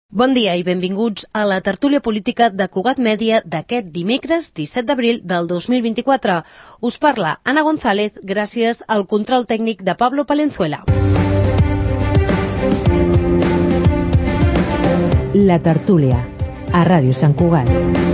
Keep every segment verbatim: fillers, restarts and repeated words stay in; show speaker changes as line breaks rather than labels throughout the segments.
Bon dia i benvinguts a la tertúlia política de Cugat Mèdia d'aquest dimecres disset d'abril del dos mil vint-i-quatre. Us parla Ana González gràcies al control tècnic de Pablo Palenzuela.
La tertúlia, a Ràdio Sant Cugat.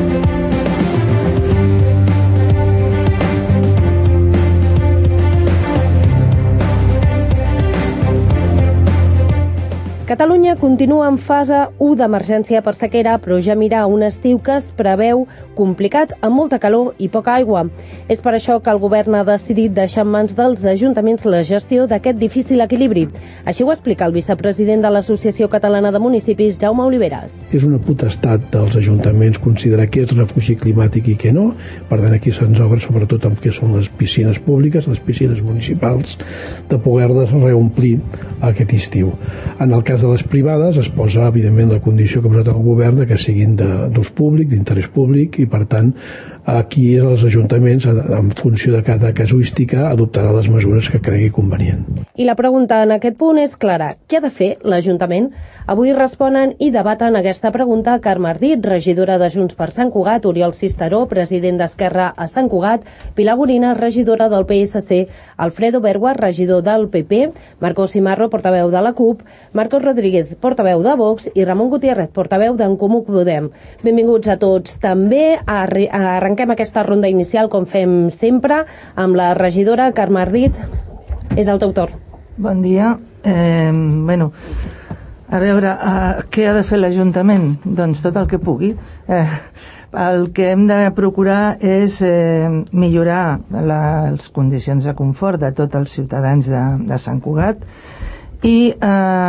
Catalunya continua en fase u d'emergència per sequera, però ja mira un estiu que es preveu complicat, amb molta calor i poca aigua. És per això que el govern ha decidit deixar en mans dels ajuntaments la gestió d'aquest difícil equilibri. Així ho explica el vicepresident de l'Associació Catalana de Municipis, Jaume Oliveras.
És una potestat dels ajuntaments considerar què és refugi climàtic i què no. Per tant, aquí se'ns obre sobretot amb què són les piscines públiques, les piscines municipals, de poder-les reomplir aquest estiu. En el cas de les privades es posa, evidentment, la condició que ha posat el govern de que siguin d'ús públic, d'interès públic, i per tant aquí els ajuntaments, en funció de cada casuística, adoptarà les mesures que cregui convenient.
I la pregunta en aquest punt és clara. Què ha de fer l'Ajuntament? Avui responen i debaten aquesta pregunta Carme Ardit, regidora de Junts per Sant Cugat, Oriol Cisteró, president d'Esquerra a Sant Cugat, Pilar Gorina, regidora del P S C, Alfredo Bergua, regidor del P P, Marcos Cimarro, portaveu de la CUP, Marcos Rodríguez, portaveu de Vox, i Ramon Gutiérrez, portaveu d'en Comú Podem. Benvinguts a tots. També arrenquem aquesta ronda inicial, com fem sempre, amb la regidora Carme Ardit. És el teu torn.
Bon dia. Eh, bueno, a veure, eh, què ha de fer l'Ajuntament? Doncs tot el que pugui. Eh, el que hem de procurar és eh, millorar la, les condicions de confort de tots els ciutadans de, de Sant Cugat, i eh,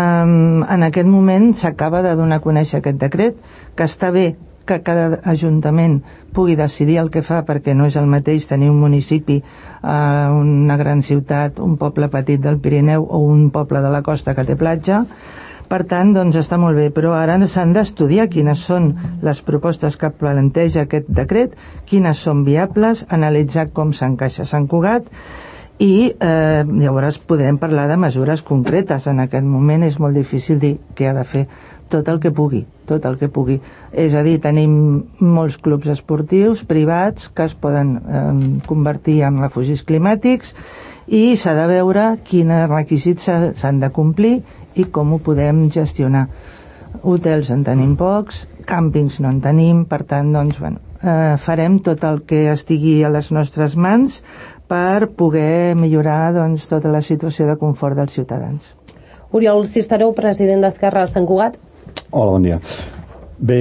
en aquest moment s'acaba de donar a conèixer aquest decret, que està bé que cada ajuntament pugui decidir el que fa, perquè no és el mateix tenir un municipi, eh, una gran ciutat, un poble petit del Pirineu o un poble de la costa que té platja. Per tant, doncs està molt bé, però ara s'han d'estudiar quines són les propostes que planteja aquest decret, quines són viables, analitzar com s'encaixa Sant Cugat, i eh, llavors podrem parlar de mesures concretes. En aquest moment és molt difícil dir què ha de fer. Tot el que pugui, tot el que pugui. És a dir, tenim molts clubs esportius privats que es poden eh, convertir en refugis climàtics, i s'ha de veure quins requisits s'han de complir i com ho podem gestionar. Hotels en tenim pocs, càmpings no en tenim, per tant, doncs, bueno, eh, farem tot el que estigui a les nostres mans per poder millorar, doncs, tota la situació de confort dels ciutadans.
Oriol Cisteró, president d'Esquerra a Sant Cugat.
Hola, bon dia. Bé,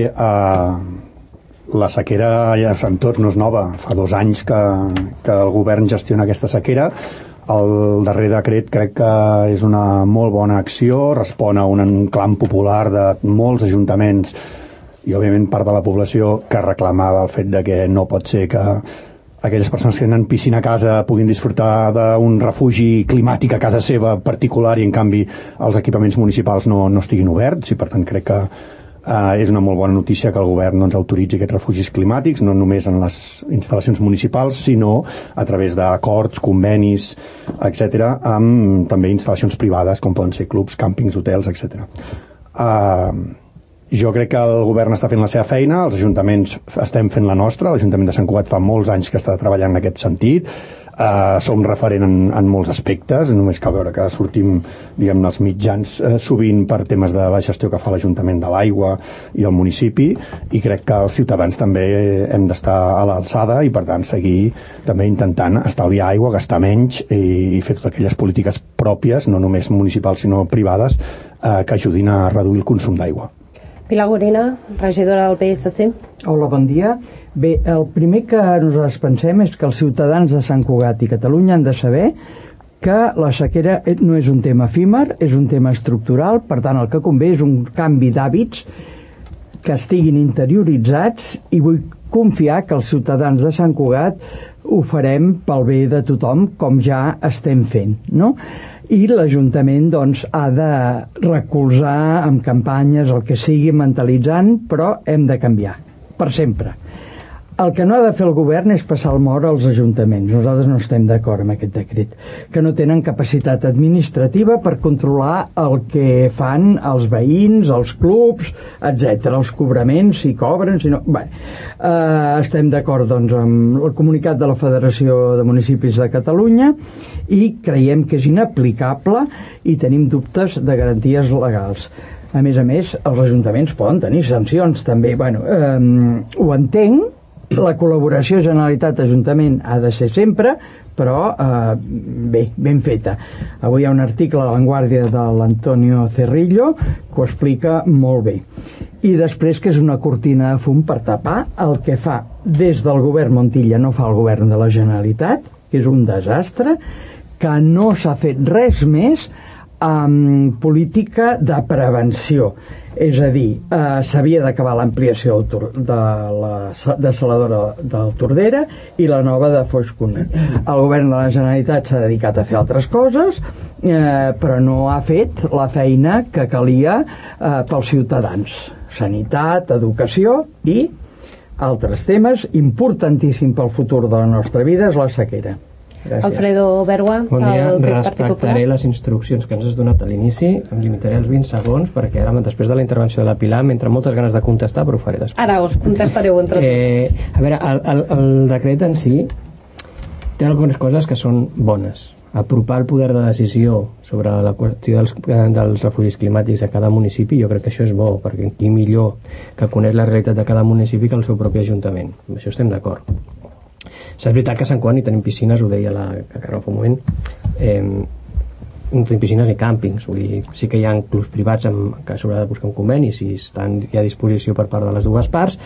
eh, la sequera ja a Sant Tots no és nova. Fa dos anys que, que el govern gestiona aquesta sequera. El darrer decret crec que és una molt bona acció, respon a un clam popular de molts ajuntaments i, òbviament, part de la població que reclamava el fet de que no pot ser que aquelles persones que tenen piscina a casa puguin disfrutar d'un refugi climàtic a casa seva particular, i en canvi els equipaments municipals no, no estiguin oberts, i per tant crec que eh, és una molt bona notícia que el govern doncs, autoritzi aquests refugis climàtics, no només en les instal·lacions municipals, sinó a través d'acords, convenis, etcètera, amb també instal·lacions privades com poden ser clubs, càmpings, hotels, etcètera. Eh, Jo crec que el govern està fent la seva feina, els ajuntaments estem fent la nostra. L'Ajuntament de Sant Cugat fa molts anys que està treballant en aquest sentit. Uh, som referent en, en molts aspectes, només cal veure que sortim, diguem-ne, als mitjans uh, sovint per temes de la gestió que fa l'Ajuntament de l'aigua i el municipi, i crec que els ciutadans també hem d'estar a l'alçada i, per tant, seguir també intentant estalviar aigua, gastar menys i, i fer totes aquelles polítiques pròpies, no només municipals sinó privades, uh, que ajudin a reduir el consum d'aigua.
Pilar Gorina, regidora del P S C.
Hola, bon dia. Bé, el primer que nosaltres pensem és que els ciutadans de Sant Cugat i Catalunya han de saber que la sequera no és un tema efímer, és un tema estructural, per tant el que convé és un canvi d'hàbits que estiguin interioritzats, i vull confiar que els ciutadans de Sant Cugat ho farem pel bé de tothom, com ja estem fent, no? I l'Ajuntament doncs, ha de recolzar amb campanyes el que sigui, mentalitzant, però hem de canviar, per sempre. El que no ha de fer el govern és passar el mort als ajuntaments. Nosaltres no estem d'acord amb aquest decret, que no tenen capacitat administrativa per controlar el que fan els veïns, els clubs, etcètera, els cobraments, si cobren, si no... Bé, eh, estem d'acord doncs, amb el comunicat de la Federació de Municipis de Catalunya i creiem que és inaplicable i tenim dubtes de garanties legals. A més a més, els ajuntaments poden tenir sancions també. Bueno, eh, ho entenc. La col·laboració Generalitat-Ajuntament ha de ser sempre, però eh, bé, ben feta. Avui hi ha un article a La Vanguardia de l'Antonio Cerrillo que ho explica molt bé. I després que és una cortina de fum per tapar el que fa des del govern Montilla, no fa el govern de la Generalitat, que és un desastre, que no s'ha fet res més amb política de prevenció. És a dir, eh, s'havia d'acabar l'ampliació de la desaladora del Tordera i la nova de Foix Conill. El govern de la Generalitat s'ha dedicat a fer altres coses, eh, però no ha fet la feina que calia eh, pels ciutadans. Sanitat, educació i altres temes. Importantíssim pel futur de la nostra vida és la sequera.
Gràcies. Alfredo Bergua,
bon dia.
el
Respectaré les instruccions que ens has donat a l'inici, em limitaré als vint segons perquè ara, després de la intervenció de la Pilar, m'entra moltes ganes de contestar, però ho faré després.
Ara us contestareu entre tots.
Eh, a veure, el, el, el decret en si té algunes coses que són bones. Apropar el poder de decisió sobre la qüestió dels, dels refugis climàtics a cada municipi, jo crec que això és bo, perquè qui millor que coneix la realitat de cada municipi que el seu propi ajuntament. Amb això estem d'acord. És veritat que a Sant Cugat ni tenim piscines, ho deia la Carme fa un moment, eh, no tenim piscines ni càmpings, vull dir, sí que hi ha clubs privats amb, que s'haurà de buscar un conveni si estan hi a disposició per part de les dues parts.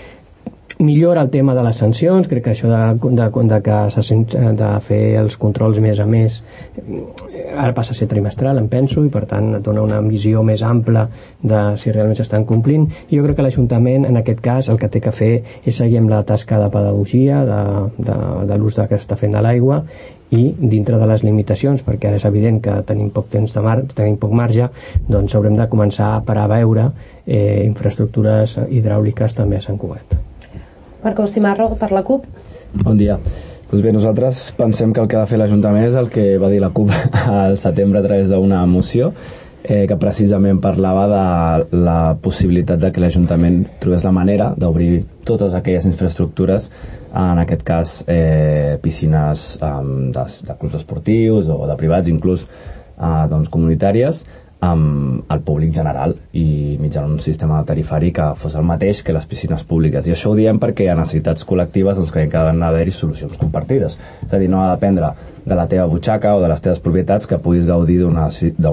Millora el tema de les sancions, crec que això de, de, de, que de fer els controls més a més ara passa a ser trimestral, em penso, i per tant et dona una visió més ampla de si realment s'estan complint. I jo crec que l'Ajuntament en aquest cas el que té que fer és seguir amb la tasca de pedagogia de, de, de l'ús que està fent de l'aigua i dintre de les limitacions, perquè ara és evident que tenim poc temps de mar, tenim poc marge, doncs haurem de començar per a veure eh, infraestructures hidràuliques també a Sant Cugat.
Marcos Cimarro, per la CUP.
Bon dia. Doncs bé, nosaltres pensem que el que ha de fer l'Ajuntament és el que va dir la CUP al setembre a través d'una moció eh, que precisament parlava de la possibilitat de que l'Ajuntament trobés la manera d'obrir totes aquelles infraestructures, en aquest cas eh, piscines eh, de, de clubs esportius o de privats, inclús eh, doncs, comunitàries, amb el públic general i mitjançant un sistema tarifari que fos el mateix que les piscines públiques. I això ho diem perquè a necessitats col·lectives doncs creiem que ha d'haver-hi solucions compartides. És a dir, no ha de dependre de la teva butxaca o de les teves propietats que puguis gaudir d'una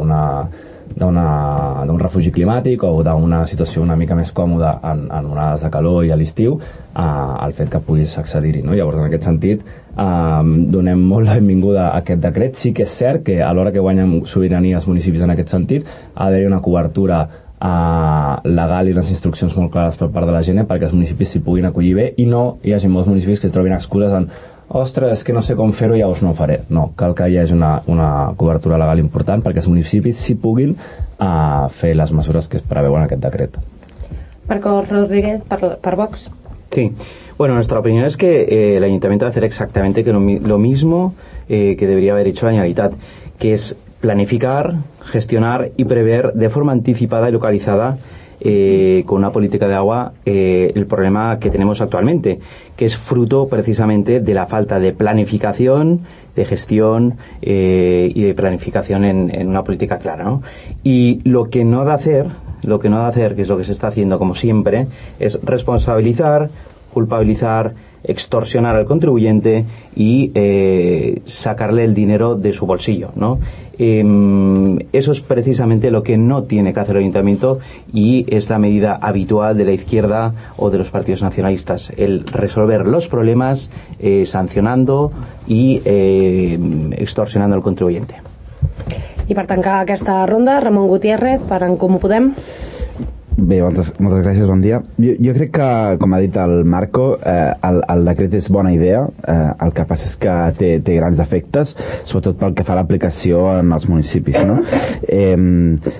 d'un refugi climàtic o d'una situació una mica més còmoda en, en onades de calor i a l'estiu, eh, el fet que puguis accedir-hi, no? Llavors, en aquest sentit, eh, donem molt la benvinguda a aquest decret. Sí que és cert que a l'hora que guanyen sobirania els municipis en aquest sentit, ha d'haver una cobertura eh, legal i unes instruccions molt clares per part de la gent perquè els municipis s'hi puguin acollir bé i no hi hagi molts municipis que trobin excuses en ostres, és que no sé com fer-ho, llavors no ho faré. No, cal que hi hagi una, una cobertura legal important perquè els municipis s'hi puguin uh, fer les mesures que es preveuen en aquest decret.
Marcos Rodríguez, per, per Vox.
Sí, bueno, nuestra opinión es que eh, el Ayuntamiento va a hacer exactamente que lo, lo mismo eh, que debería haber hecho la Generalitat, que es planificar, gestionar y prever de forma anticipada y localizada Eh, con una política de agua eh, el problema que tenemos actualmente, que es fruto precisamente de la falta de planificación, de gestión eh, y de planificación en, en una política clara, ¿no? Y lo que no ha de hacer, lo que no ha de hacer, que es lo que se está haciendo como siempre, es responsabilizar, culpabilizar, extorsionar al contribuyente y eh, sacarle el dinero de su bolsillo, ¿no? Eh, eso es precisamente lo que no tiene que hacer el Ayuntamiento y es la medida habitual de la izquierda o de los partidos nacionalistas, el resolver los problemas eh, sancionando y eh, extorsionando al contribuyente.
I per tancar aquesta ronda, Ramon Gutiérrez, per En Comú Podem.
Bé, moltes, moltes gràcies, bon dia. Jo, jo crec que, com ha dit el Marco, eh, el, el decret és bona idea, eh, el que passa és que té, té grans defectes, sobretot pel que fa a l'aplicació en els municipis, no? Eh,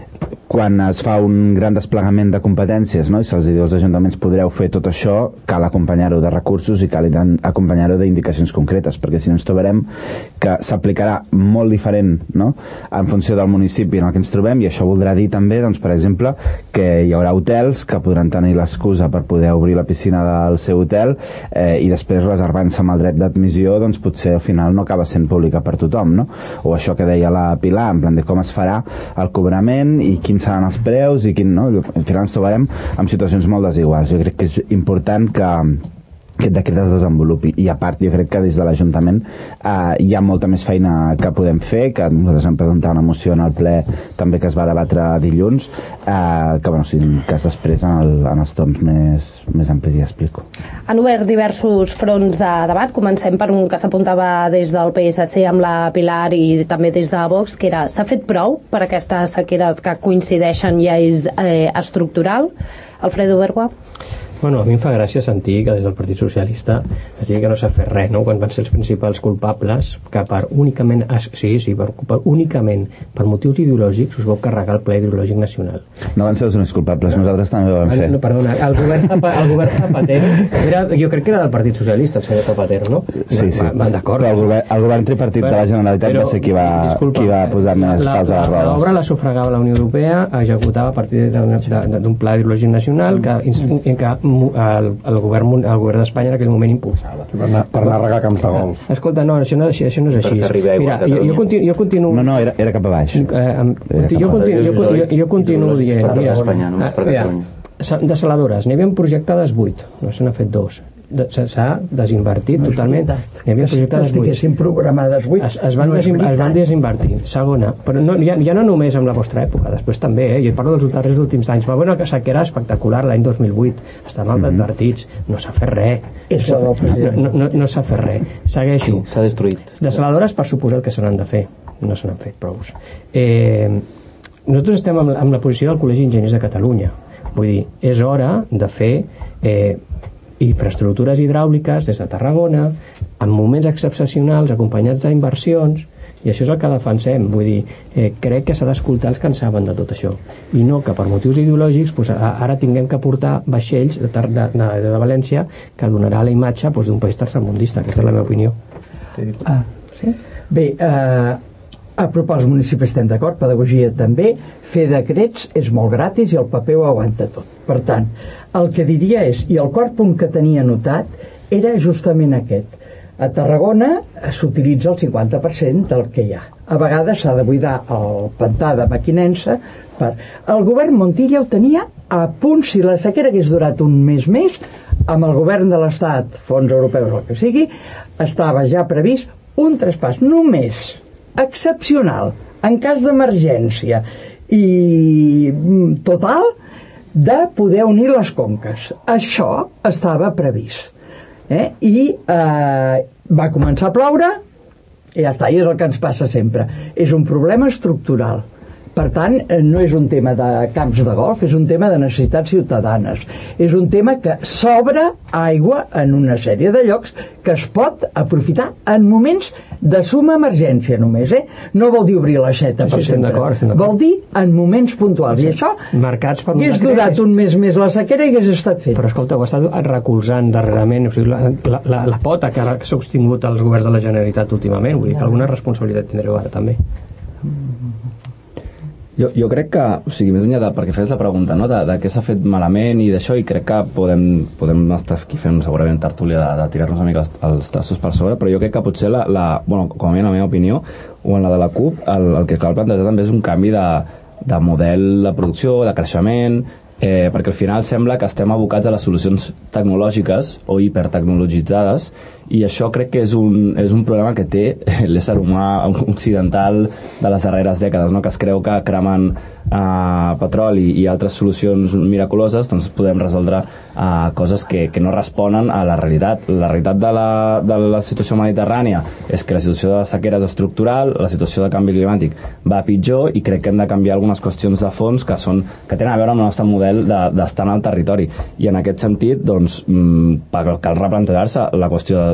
quan es fa un gran desplegament de competències, no? I se'ls diu als ajuntaments podreu fer tot això, cal acompanyar-ho de recursos i cal acompanyar-ho d'indicacions concretes, perquè si no ens trobarem que s'aplicarà molt diferent, no?, en funció del municipi en el que ens trobem, i això voldrà dir també, doncs, per exemple, que hi haurà hotels que podran tenir l'excusa per poder obrir la piscina del seu hotel eh, i després reservant-se amb el dret d'admissió, doncs potser al final no acaba sent pública per tothom, no? O això que deia la Pilar, en plan de com es farà el cobrament i quins seran els preus i quin, no? Al final ens trobarem en situacions molt desiguals. Jo crec que és important que aquest decret es desenvolupi, i a part jo crec que des de l'Ajuntament eh, hi ha molta més feina que podem fer, que nosaltres hem presentat una moció en el ple també que es va debatre dilluns, eh, que bueno, si cas després en, el, en els torns més, més amplis ja explico.
Han obert diversos fronts de debat. Comencem per un que s'apuntava des del P S C amb la Pilar i també des de Vox, que era: s'ha fet prou per aquesta sequera que coincideixen ja és eh, estructural? Alfredo Bergua?
Bueno, a mi em fa gràcia sentir que des del Partit Socialista es digui que no s'ha fet res, no?, quan van ser els principals culpables, que per únicament, sí, sí, per, per únicament per motius ideològics us vau carregar el Ple Ideològic Nacional.
No van ser els únics culpables, nosaltres també ho vam fer.
No, perdona, el govern, el govern Zapatero, era, jo crec que era del Partit Socialista, el senyor Zapatero, no?
Sí, sí.
Va, va, d'acord.
Però el govern, el govern tripartit però, de la Generalitat va ser qui va, disculpa, qui va posar més
la,
pals a les rodes.
L'obra la sufragava la Unió Europea, executava a partir d'un Pla Ideològic Nacional que, en què el, el govern, el govern d'Espanya en aquell moment impulsava.
Per anar, per anar a regar camps de golf.
Escolta, no, això no, això, això no és així. Mira, jo, jo, continu, jo continuo...
No, no, era, era cap a baix.
Eh, jo, continu, jo, jo, jo continuo dient... Mira, mira, desaladores, n'hi havia projectades vuit, no se n'ha fet dos. S'ha desinvertit no totalment. N'hi havia projectades vuit.
Estiguessin programades vuit.
Es, es, van
no
desin, es van desinvertir. Segona, però no, ja, ja no només amb la vostra època, després també, eh? Jo parlo dels darrers últims anys. Va haver una sequera espectacular l'any dos mil vuit. Estaven mm -hmm. advertits. No s'ha fet res. No, no, no, no s'ha fet res. Segueixo.
S'ha destruït.
Desaladores, per suposat que se n'han de fer. No se n'han fet prous. Eh, nosaltres estem amb, amb la posició del Col·legi d'Enginyers de Catalunya. Vull dir, és hora de fer... Eh, infraestructures hidràuliques des de Tarragona, en moments excepcionals, acompanyats d'inversions, i això és el que defensem. Vull dir, eh, crec que s'ha d'escoltar els que en saben de tot això, i no que per motius ideològics pues, ara tinguem que portar vaixells de, de, de, de València que donarà la imatge pues, d'un país tercermundista. Aquesta és la meva opinió.
Ah, sí? Bé, eh, apropar els municipis estem d'acord, pedagogia també, fer decrets és molt gratis i el paper ho aguanta tot. Per tant, el que diria és, i el quart punt que tenia anotat era justament aquest: a Tarragona s'utilitza el cinquanta per cent del que hi ha. A vegades s'ha de buidar el pantà de Mequinensa per... El govern Montilla ho tenia a punt, si la sequera hagués durat un mes més, amb el govern de l'Estat, fons europeus o el que sigui, estava ja previst un traspàs només excepcional, en cas d'emergència i total, de poder unir les conques. Això estava previst. Eh? I eh, va començar a ploure i ja està, i és el que ens passa sempre. És un problema estructural. Per tant, no és un tema de camps de golf, és un tema de necessitats ciutadanes. És un tema que s'obre aigua en una sèrie de llocs que es pot aprofitar en moments de suma emergència només, eh? No vol dir obrir l'aixeta per
sí, sí,
sempre. Vol dir en moments puntuals. Sí. I això
marcats per
hagués durat un mes més la sequera i hagués estat fet.
Però escolta, ho ha estat recolzant darrerament, o sigui, la, la, la, la pota que ha sostingut els governs de la Generalitat últimament. Vull dir que alguna responsabilitat tindreu ara també.
Jo, jo crec que, o sigui, més enllà de, perquè fes la pregunta, no?, de, de què s'ha fet malament i d'això, i crec que podem, podem estar aquí fent segurament tertúlia de, de tirar-nos una mica els, els tassos per sobre, però jo crec que potser la, la bueno, com a mi, la meva opinió, o en la de la CUP, el, el que cal plantejar també és un canvi de, de model de producció, de creixement, eh, perquè al final sembla que estem abocats a les solucions tecnològiques o hipertecnologitzades, i això crec que és un, és un problema que té l'ésser humà occidental de les darreres dècades, no? Que es creu que cremant eh, petroli i altres solucions miraculoses doncs podem resoldre eh, coses que, que no responen a la realitat. La realitat de la, de la situació mediterrània és que la situació de sequera és estructural, la situació de canvi climàtic va pitjor, i crec que hem de canviar algunes qüestions de fons que, són, que tenen a veure amb el nostre model d'estar de, en el territori, i en aquest sentit doncs, cal replantejar-se la qüestió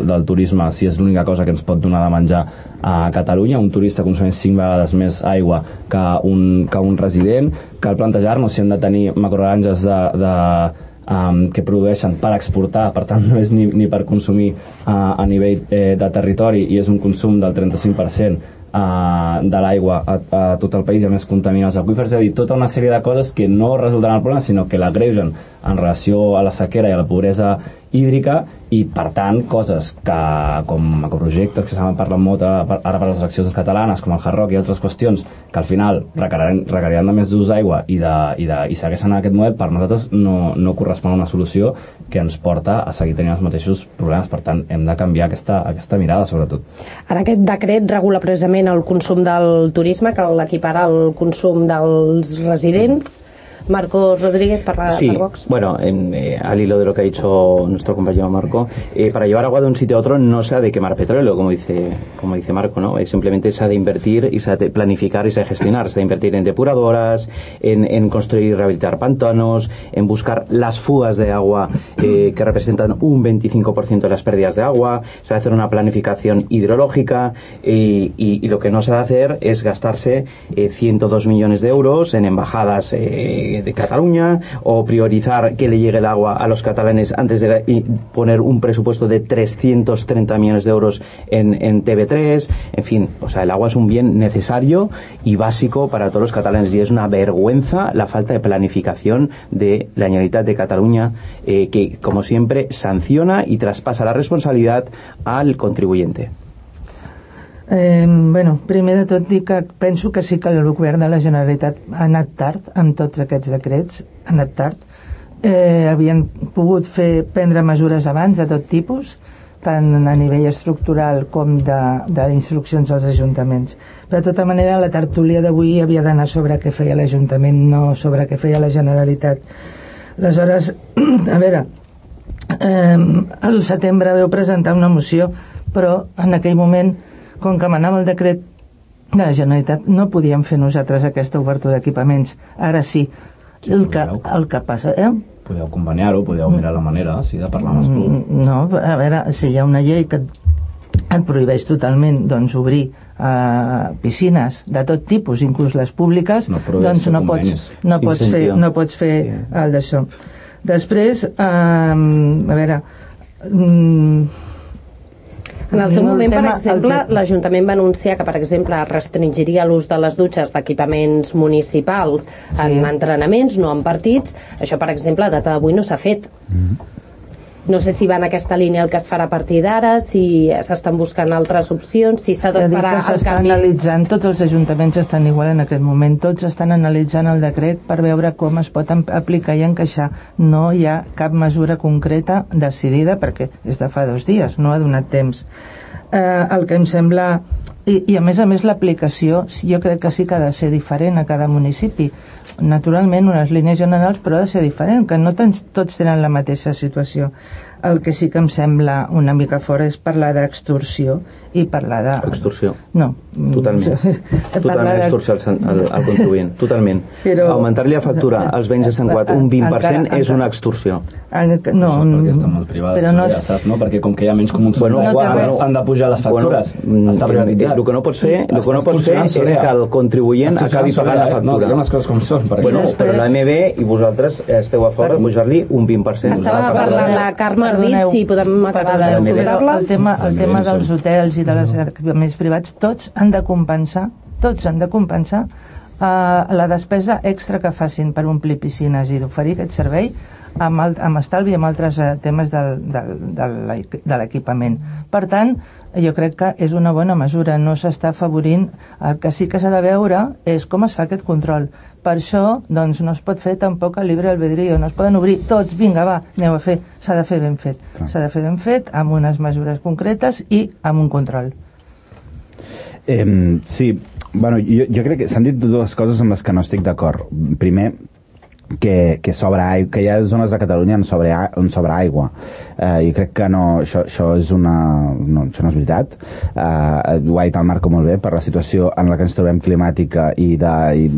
del turisme, si és l'única cosa que ens pot donar de menjar a Catalunya. Un turista consumeix cinc vegades més aigua que un, que un resident. Cal plantejar-nos si hem de tenir macrogranges de, de Um, que produeixen per exportar, per tant no és ni, ni per consumir uh, a nivell eh, de territori, i és un consum del trenta-cinc per cent uh, de l'aigua a, a tot el país, i a més contamina els aqüífers. És a dir, tota una sèrie de coses que no resoldran el problema, sinó que l'agreugen en relació a la sequera i a la pobresa hídrica, i per tant coses que, com macroprojectes que s'han parlat molt ara per les eleccions catalanes, com el Hard Rock i altres qüestions que al final requeriran, requeriran de més d'ús d'aigua i, de, i, de, i segueixen en aquest model, per nosaltres no, no correspon a una solució que ens porta a seguir tenint els mateixos problemes. Per tant, hem de canviar aquesta, aquesta mirada, sobretot.
Ara aquest decret regula precisament el consum del turisme, que l'equipara al consum dels residents. Marcos Rodríguez para,
sí,
para Vox.
Bueno, eh, al hilo de lo que ha dicho nuestro compañero Marco, eh, para llevar agua de un sitio a otro no se ha de quemar petróleo, como dice como dice Marco, ¿no? Eh, simplemente se ha de invertir y se ha de planificar y se ha de gestionar, se ha de invertir en depuradoras, en, en construir y rehabilitar pantanos, en buscar las fugas de agua eh, que representan un veinticinco por ciento de las pérdidas de agua, se ha de hacer una planificación hidrológica, eh, y, y lo que no se ha de hacer es gastarse eh, ciento dos millones de euros en embajadas eh, de Cataluña, o priorizar que le llegue el agua a los catalanes antes de y poner un presupuesto de trescientos treinta millones de euros en, en T V tres. En fin, o sea, el agua es un bien necesario y básico para todos los catalanes, y es una vergüenza la falta de planificación de la Generalitat de Cataluña, eh, que, como siempre, sanciona y traspasa la responsabilidad al contribuyente.
Eh, bueno, primer de tot dir que penso que sí que el govern de la Generalitat ha anat tard amb tots aquests decrets, ha anat tard. Eh, havien pogut fer, prendre mesures abans de tot tipus, tant a nivell estructural com d'instruccions als ajuntaments. Però de tota manera la tertúlia d'avui havia d'anar sobre què feia l'Ajuntament, no sobre què feia la Generalitat. Aleshores, a veure, eh, al setembre vau presentar una moció, però en aquell moment, com que manava el decret de la Generalitat, no podíem fer nosaltres aquesta obertura d'equipaments. Ara sí, el que, el que passa... Eh?
Podeu conveniar-ho, podeu mirar la manera, sí, de parlar amb el club.
No, a veure, si hi ha una llei que et prohibeix totalment, doncs, obrir uh, piscines de tot tipus, inclús les públiques, no, doncs no pots, no, pots fer, no pots fer el d'això. Després, uh, a veure... Um,
En el seu moment, per exemple, l'Ajuntament va anunciar que, per exemple, restringiria l'ús de les dutxes d'equipaments municipals en entrenaments, no en partits. Això, per exemple, a data d'avui no s'ha fet. No sé si va en aquesta línia el que es farà a partir d'ara, si s'estan buscant altres opcions, si s'ha d'esperar el canvi.
Analitzant, tots els ajuntaments estan igual en aquest moment, tots estan analitzant el decret per veure com es pot aplicar i encaixar. No hi ha cap mesura concreta decidida, perquè és de fa dos dies, no ha donat temps. Eh, el que em sembla... I, i a més a més l'aplicació jo crec que sí que ha de ser diferent a cada municipi. Naturalment unes línies generals, però ha de ser diferent, que no tens, tots tenen la mateixa situació. El que sí que em sembla una mica fora és parlar d'extorsió i parlar de...
Extorsió.
No.
Totalment. Totalment extorsió al, al, al contribuent. Totalment. Però... augmentar-li la factura als veïns de Sant Cugat un vint per cent és una extorsió.
No,
això és perquè està molt privat, però no, ja saps, no? Perquè com que hi ha menys comuns bueno, no, bueno, han de pujar les factures, bueno, està privatitzat.
El que no pots fer, el que no pots fer és que el contribuent acabi pagant la factura.
No, diguem les coses com són.
Bueno, però l'A M B i vosaltres esteu a favor de pujar-li un vint per cent.
Estava parlant la Carme Ardit, si podem acabar d'escoltar-la.
El tema, el tema dels hotels i de les equipaments privats, tots han de compensar, tots han de compensar uh, la despesa extra que facin per omplir piscines i d'oferir aquest servei amb, el, amb estalvi i amb altres uh, temes del, del, del, de l'equipament. Per tant, jo crec que és una bona mesura, no s'està afavorint. El que sí que s'ha de veure és com es fa aquest control. Per això, doncs, no es pot fer tampoc el libre albedrío, no es poden obrir tots, vinga, va, aneu a fer. S'ha de fer ben fet. S'ha de fer ben fet, amb unes mesures concretes i amb un control.
Eh, sí, bueno, jo, jo crec que s'han dit dues coses amb les que no estic d'acord. Primer, que, que, sobra aigua, que hi ha zones de Catalunya on sobra, on sobra aigua. Eh, jo crec que no, això, això, és una, no, això no és veritat. Eh, ho ha dit el Marco molt bé, per la situació en la que ens trobem climàtica i de... I,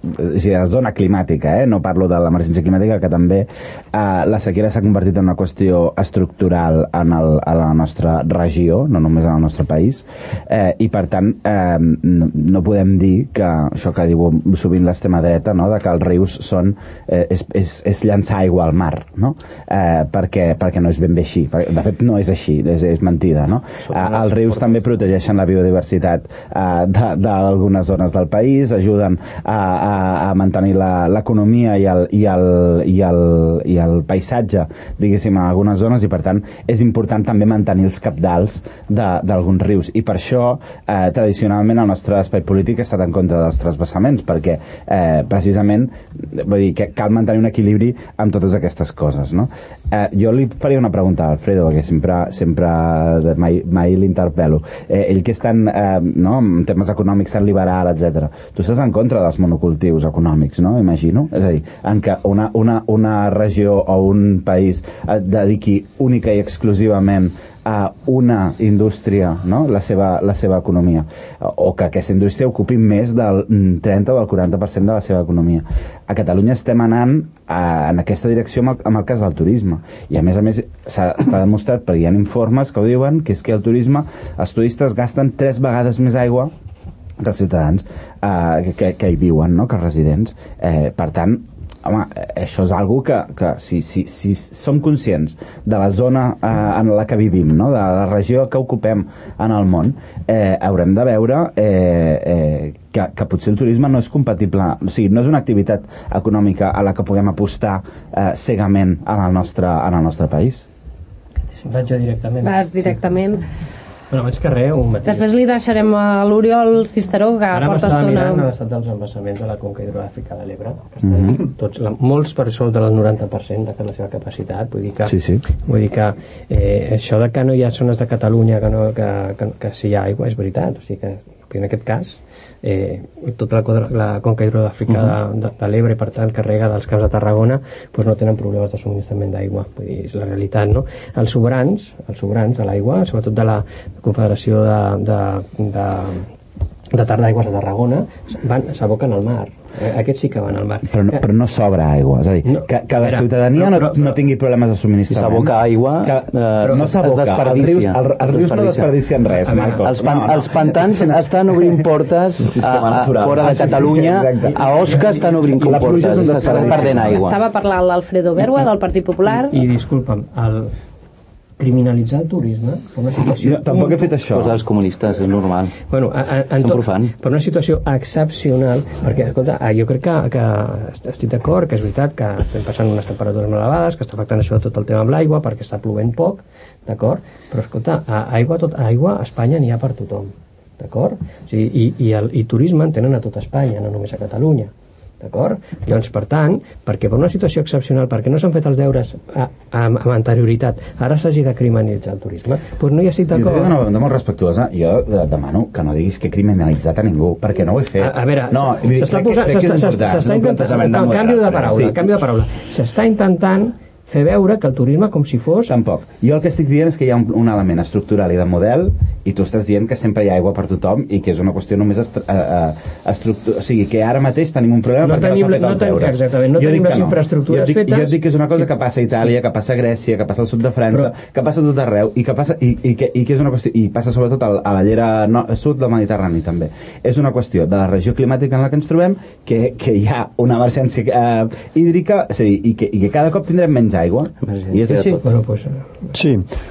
sigui, la zona climàtica, eh? No parlo de l'emergència climàtica, que també eh, la sequera s'ha convertit en una qüestió estructural en, el, en la nostra regió, no només en el nostre país, eh, i per tant eh, no, no podem dir que això que diu sovint l'extrema dreta, no? De que els rius són, eh, és, és, és llançar aigua al mar, no? Eh, perquè, perquè no és ben bé així, de fet no és així, és, és mentida, no? Eh, els rius també protegeixen la biodiversitat eh, d'algunes zones del país, ajuden a, a, a mantenir l'economia i, el, i, el, i, el, i el paisatge, diguéssim, en algunes zones, i per tant és important també mantenir els cabdals d'alguns rius, i per això eh, tradicionalment el nostre espai polític ha estat en contra dels transvasaments, perquè eh, precisament vull dir que cal mantenir un equilibri amb totes aquestes coses, no? Eh, jo li faria una pregunta a Alfredo, perquè sempre, sempre mai, mai l'interpel·lo. Eh, ell que és tan, eh, no, en temes econòmics tan liberal, etcètera. Tu estàs en contra dels monocultius econòmics, no? Imagino. És a dir, en què una, una, una regió o un país et dediqui única i exclusivament a una indústria, no? la, seva, la seva economia, o que aquesta indústria ocupi més del trenta o del quaranta per cent de la seva economia. A Catalunya estem anant a, en aquesta direcció amb el, amb el cas del turisme, i a més a més està demostrat, perquè hi ha informes que ho diuen, que és que el turisme, els turistes gasten tres vegades més aigua que els ciutadans eh, que, que hi viuen, no? Que els residents. Eh, per tant, home, això és algo que, que si, si, si som conscients de la zona eh, en la que vivim, no? De la regió que ocupem en el món, eh, haurem de veure eh, eh, que, que potser el turisme no és compatible, o sigui, no és una activitat econòmica a la que puguem apostar eh, cegament en el nostre, en el nostre país.
Si vaig jo directament.
Vas directament.
Bueno, abans que res, un mateix.
Després li deixarem a l'Oriol Cisteró, que
Ara
porta
estona...
estona...
Ara m'estava mirant l'estat dels embassaments de la conca hidrogràfica de l'Ebre, que estan
Mm -hmm.
tots, la, molts per sobre del noranta per cent de la seva capacitat, vull dir que,
sí, sí.
Vull dir que eh, això de que no hi ha zones de Catalunya que, no, que, que, que sí hi ha aigua, és veritat, o sigui que en aquest cas eh, tota la, la conca hidrogràfica uh-huh. de, de, de l'Ebre, per tant, que rega dels camps de Tarragona, doncs no tenen problemes de subministrament d'aigua, vull dir, és la realitat, no? Els sobrans, els sobrans de l'aigua, sobretot de la Confederació de, de, de, de Tar d'Aigües de Tarragona, s'aboquen al mar. Aquests sí que van al mar.
Però no, però no sobra aigua, és a dir, no, que, que la ciutadania no, però, però, no tingui problemes de subministrament.
Si s'aboca aigua,
que,
eh,
no s'aboca,
es desperdicia.
Els rius, el, els rius no desperdicien res, Marco.
Els, pan, no, no. els pantans estan obrint portes a, a, fora de Catalunya, a Osca estan obrint portes, s'estan perdent aigua.
Estava parlant l'Alfredo Berua, del Partit Popular.
I, i disculpa'm, el criminalitzar el turisme per una situació...
No, tampoc he fet això.
Pues els comunistes, és normal.
Bueno, a, a, en tot, per una situació excepcional, perquè, escolta, jo crec que, que estic d'acord, que és veritat que estem passant unes temperatures molt elevades, que està afectant això tot el tema amb l'aigua, perquè està plovent poc, d'acord? Però, escolta, a aigua, tot, a aigua a Espanya n'hi ha per tothom, d'acord? O sigui, i, i, el, i turisme en tenen a tota Espanya, no només a Catalunya. D'acord? Llavors, per tant, perquè per una situació excepcional, perquè no s'han fet els deures a, a, amb anterioritat, ara s'hagi de criminalitzar el turisme, doncs no hi estic d'acord.
Jo t'he de molt respectuosa, jo demano que no diguis que he criminalitzat a ningú, perquè no ho he fet.
A, a veure,
no,
s'està intentant, un canvi de paraula, sí. canvi de paraula, s'està intentant fer veure que el turisme com si fos...
Tampoc. Jo el que estic dient és que hi ha un, un element estructural i de model, i tu estàs dient que sempre hi ha aigua per tothom i que és una qüestió només estructural. O sigui, que ara mateix tenim un problema
no
perquè
tenim,
no s'han fet els deures.
Exactament, no
jo
tenim les
no.
infraestructures
jo dic,
fetes...
Jo et dic que és una cosa sí. que passa a Itàlia, que passa a Grècia, que passa al sud de França, Però... que passa a tot arreu, i que passa, i, i, que, i que és una qüestió... I passa sobretot a, a la llera no, sud del Mediterrani, també. És una qüestió de la regió climàtica en la que ens trobem, que, que hi ha una emergència eh, hídrica, és a dir, i que, i que cada cop tindrem menys aigua. I és així?
Bueno, pues...
Sí.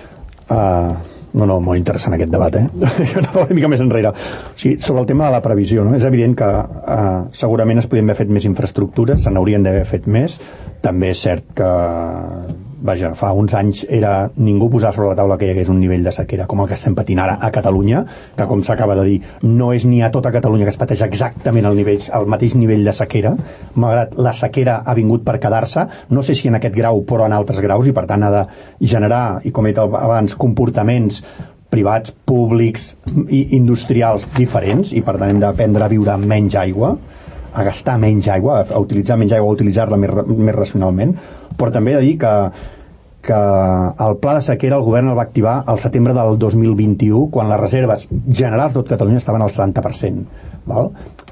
Uh, no, no, molt interessant aquest debat, eh? Jo anava una mica més enrere. O sigui, sobre el tema de la previsió, no? És evident que uh, segurament es podien haver fet més infraestructures, se n'haurien d'haver fet més. També és cert que, vaja, fa uns anys era ningú posar sobre la taula que hi hagués un nivell de sequera com el que estem patint ara a Catalunya, que com s'acaba de dir, no és ni a tota Catalunya que es pateix exactament el, nivell, el mateix nivell de sequera, malgrat la sequera ha vingut per quedar-se, no sé si en aquest grau però en altres graus, i per tant ha de generar, i com he dit abans, comportaments privats, públics i industrials diferents, i per tant hem d'aprendre a viure amb menys aigua, a gastar menys aigua, a utilitzar menys aigua, a utilitzar-la més, més racionalment, però també he de dir que, que el pla de sequera el govern el va activar al setembre del dos mil vint-i-u, quan les reserves generals de tot Catalunya estaven al setanta per cent. Val?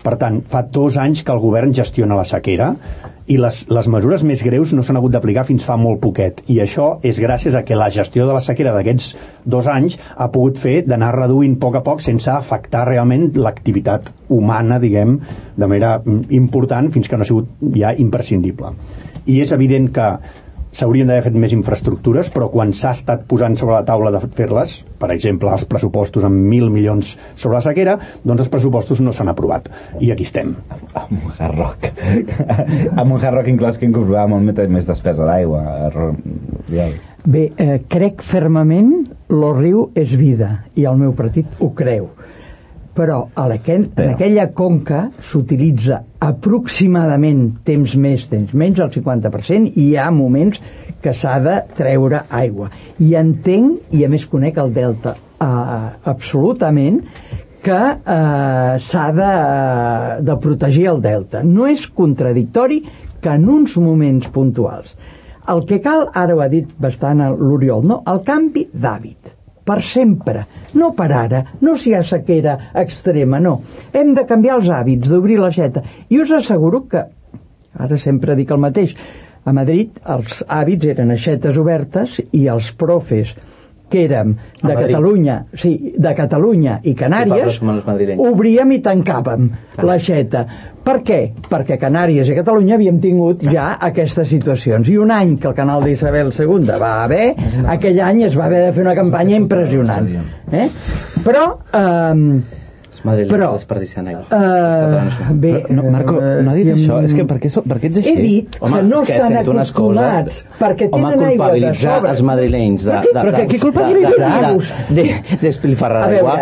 Per tant, fa dos anys que el govern gestiona la sequera i les, les mesures més greus no s'han hagut d'aplicar fins fa molt poquet, i això és gràcies a que la gestió de la sequera d'aquests dos anys ha pogut fer d'anar reduint a poc a poc sense afectar realment l'activitat humana, diguem, de manera important, fins que no ha sigut ja imprescindible. I és evident que s'haurien d'haver fet més infraestructures, però quan s'ha estat posant sobre la taula de fer-les, per exemple, els pressupostos amb mil milions sobre la sequera, doncs els pressupostos no s'han aprovat. I aquí estem.
Amb un hard rock. Amb un hard rock inclòs que incorporava molt més despesa d'aigua.
Bé, eh, crec fermament el riu és vida, i el meu partit ho creu. Però a aquell, en aquella conca s'utilitza aproximadament, temps més, temps menys, el cinquanta per cent, i hi ha moments que s'ha de treure aigua. I entenc, i a més conec el delta eh, absolutament, que eh, s'ha de, de protegir el delta. No és contradictori que en uns moments puntuals. El que cal, ara ho ha dit bastant l'Oriol, no? El canvi d'hàbit. Per sempre, no per ara, no si hi ha sequera extrema, no. Hem de canviar els hàbits, d'obrir l'aixeta. I us asseguro que, ara sempre dic el mateix, a Madrid els hàbits eren aixetes obertes i els profes que érem de Catalunya, sí, de Catalunya i Canàries, obríem i tancàvem l'aixeta. Per què? Perquè Canàries i Catalunya havíem tingut ja aquestes situacions. I un any que el canal d'Isabel segona va haver, aquell any es va haver de fer una campanya impressionant. Eh? Però... Eh,
Però, desperdiciant aigua.
Uh, bé,
però, no, Marco, no ha dit si això, és que per què, so, per què ets així?
He dit
home,
que no
que
estan acostumats, perquè tenen
home,
aigua de
culpabilitzar els madrilenys de, de,
però que qui culpabilitzar?
de, de, despilfarrar aigua.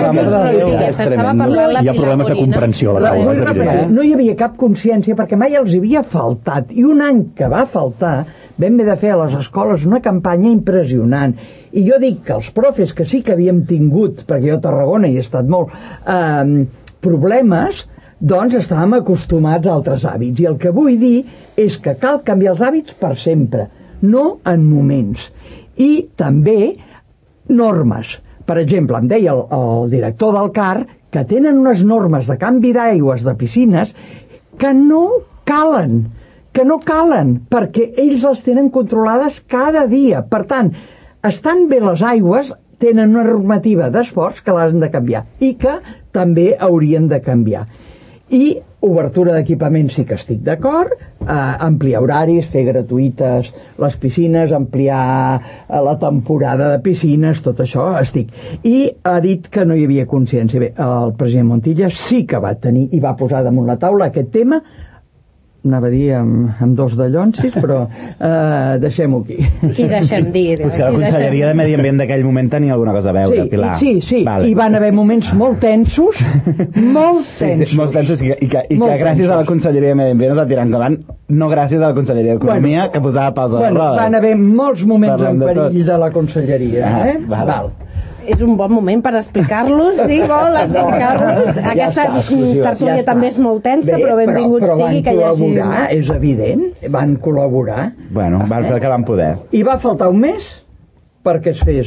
Hi ha problemes de comprensió a la taula.
No hi havia cap consciència perquè mai els havia faltat, i un any que va faltar vam haver de fer a les escoles una campanya impressionant. I jo dic que els profes que sí que havíem tingut, perquè jo a Tarragona hi he estat molt, eh, problemes, doncs estàvem acostumats a altres hàbits. I el que vull dir és que cal canviar els hàbits per sempre, no en moments. I també normes. Per exemple, em deia el, el director del C A R que tenen unes normes de canvi d'aigües de piscines que no calen, que no calen, perquè ells les tenen controlades cada dia. Per tant, estan bé les aigües, tenen una normativa d'esforç que l'han de canviar i que també haurien de canviar. I obertura d'equipaments sí que estic d'acord, eh, ampliar horaris, fer gratuïtes les piscines, ampliar eh, la temporada de piscines, tot això estic. I ha dit que no hi havia consciència. Bé, el president Montilla sí que va tenir i va posar damunt la taula aquest tema, anava a dir amb, amb dos de llonsis, però eh, deixem-ho aquí.
I deixem dir.
Potser la Conselleria de Medi Ambient d'aquell moment tenia alguna cosa a veure,
sí,
Pilar.
Sí, sí,
vale.
Hi van haver moments molt tensos, molt tensos.
Sí, sí, molt tensos, i, i que, i que gràcies tensos. A la Conselleria de Medi Ambient es va tirar endavant, no gràcies a la Conselleria d'Economia, bueno, que posava pals a les
bueno, rodes. Van haver molts moments Parlem en perill de, de la Conselleria. Ah, eh? Val. Val.
És un bon moment per explicar-los, si vol explicar-los. Aquesta ja tertúlia ja també és molt tensa, bé, però benvinguts
però, però
sigui que hi hagi...
Però van col·laborar, és evident, van col·laborar.
Bueno, van fer el que van poder.
I va faltar un mes perquè es fes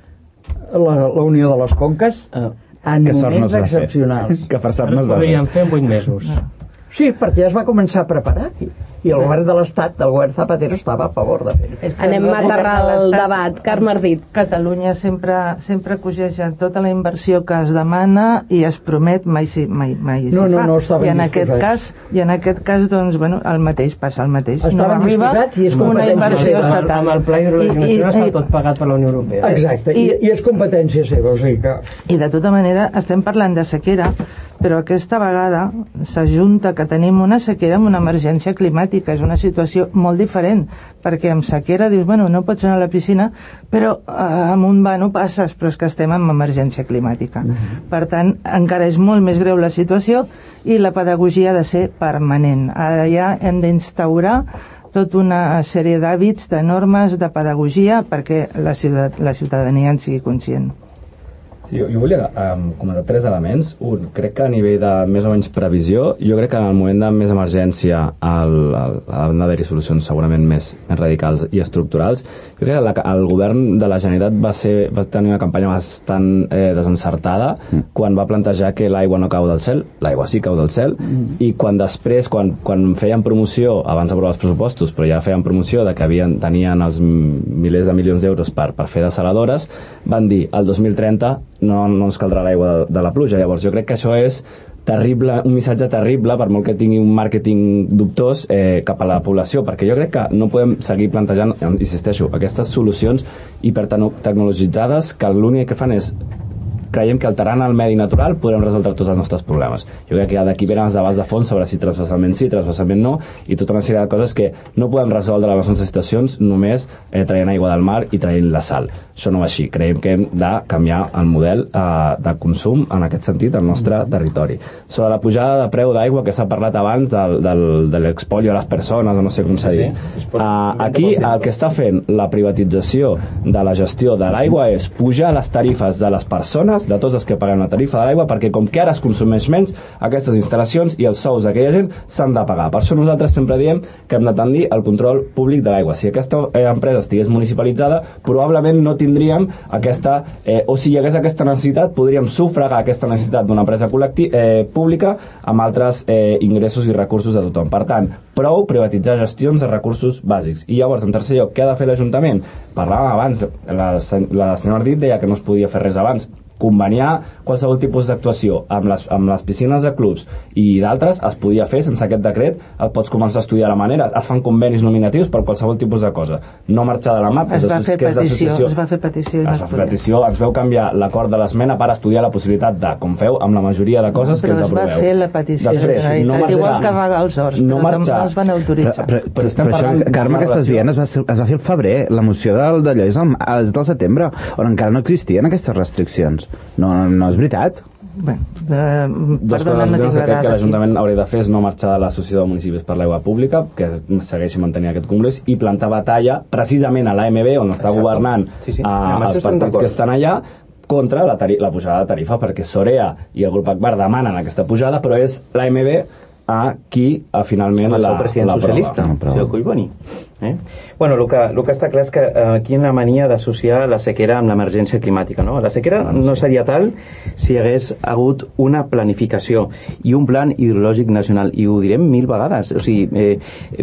la, la Unió de les Conques en moments excepcionals.
Que per sort no es va fer.
Podríem fer en vuit mesos.
Sí, perquè ja es va començar a preparar. I el govern de l'Estat, el govern Zapatero, estava a favor de fer-ho.
Anem a aterrar el debat. Carme Ardit.
Catalunya sempre, sempre cogeja tota la inversió que es demana i es promet, mai si, mai, mai si
no, no,
fa.
No, no
I en aquest cas, i en aquest cas, doncs, bueno, el mateix passa, el mateix.
Estaven
no arriba
i és
una inversió estatal.
Amb el Pla Hidrològic Nacional està tot pagat per la Unió Europea.
Exacte, i, i és competència seva, o sigui que...
I de tota manera, estem parlant de sequera, però aquesta vegada s'ajunta que tenim una sequera amb una emergència climàtica. És una situació molt diferent, perquè amb sequera dius, bueno, no pots anar a la piscina, però eh, amb un vano passes, però és que estem en emergència climàtica. Uh-huh. Per tant, encara és molt més greu la situació i la pedagogia ha de ser permanent. Ara ja hem d'instaurar tota una sèrie d'hàbits, de normes, de pedagogia, perquè la, ciutat, la ciutadania en sigui conscient.
Sí, jo volia um, comentar tres elements. Un, crec que a nivell de més o menys previsió, jo crec que en el moment de més emergència el, el, ha d'haver-hi solucions segurament més, més radicals i estructurals. Jo crec que la, el govern de la Generalitat va, ser, va tenir una campanya bastant eh, desencertada mm. quan va plantejar que l'aigua no cau del cel, l'aigua sí cau del cel, mm. i quan després, quan, quan feien promoció, abans d'aprovar els pressupostos, però ja feien promoció de que havien, tenien els milers de milions d'euros per, per fer desaladores, van dir el dos mil trenta no, no ens caldrà l'aigua de, de la pluja. Llavors jo crec que això és terrible, un missatge terrible, per molt que tingui un màrqueting dubtós eh, cap a la població, perquè jo crec que no podem seguir plantejant, insisteixo, aquestes solucions hipertecnologitzades que l'únic que fan és creiem que alterant el medi natural podrem resoldre tots els nostres problemes. Jo crec que d'aquí venen els debats de fons sobre si transversalment sí, transversalment no, i tota una sèrie de coses que no podem resoldre les nostres situacions només eh, traient aigua del mar i traient la sal. Això no va així. Creiem que hem de canviar el model eh, de consum en aquest sentit al nostre territori. Sobre la pujada de preu d'aigua que s'ha parlat abans del, del, de l'expolio a les persones, no sé com s'ha dit. Uh, aquí el que està fent la privatització de la gestió de l'aigua és pujar les tarifes de les persones, de tots els que paguen la tarifa de l'aigua, perquè com que ara es consumeix menys, aquestes instal·lacions i els sous d'aquella gent s'han de pagar. Per això nosaltres sempre diem que hem de tendir al control públic de l'aigua. Si aquesta empresa estigués municipalitzada, probablement no tindríem aquesta, eh, o si hi hagués aquesta necessitat, podríem sufragar aquesta necessitat d'una empresa eh, pública amb altres eh, ingressos i recursos de tothom. Per tant, prou privatitzar gestions de recursos bàsics. I llavors, en tercer lloc, què ha de fer l'Ajuntament? Parlàvem abans, la, la senyora Ardit deia que no es podia fer res abans. Conveniar qualsevol tipus d'actuació amb les, amb les piscines de clubs i d'altres es podia fer sense aquest decret. El pots començar a estudiar la manera, es fan convenis nominatius per qualsevol tipus de cosa, no marxar de la mà,
es va fer petició, es va fer petició,
es va fer petició, ens veu canviar l'acord de l'esmena per estudiar la possibilitat de, com feu amb la majoria de coses que ens aproveu.
Però es va fer la petició, després, no marxar, igual que va als horts,
no
però
marxar,
no es van autoritzar.
Però, però, però, però això, Carme, que estàs dient es va, es va fer el febrer, la moció del, d'allò és, el, és del setembre, on encara no existien aquestes restriccions. No, no és veritat.
Bé, de,
Dos coses no que crec que l'Ajuntament hauria de fer és no marxar de l'Associació de Municipis per l'Aigua Pública, que segueixi mantenint aquest congrés, i plantar batalla precisament a l'A M B, on està Exacte. governant sí, sí. A, els partits que estan allà, contra la, la pujada de tarifa, perquè Sorea i el grup Agbar demanen aquesta pujada, però és l'A M B a qui a finalment
el
la,
el president
la
socialista, el senyor Collboni. Eh? Bueno, el que, el que està clar és que eh, aquí hi ha una mania d'associar la sequera amb l'emergència climàtica, no? La sequera no, no seria tal si hi hagués hagut una planificació i un plan hidrològic nacional, i ho direm mil vegades, o sigui, eh,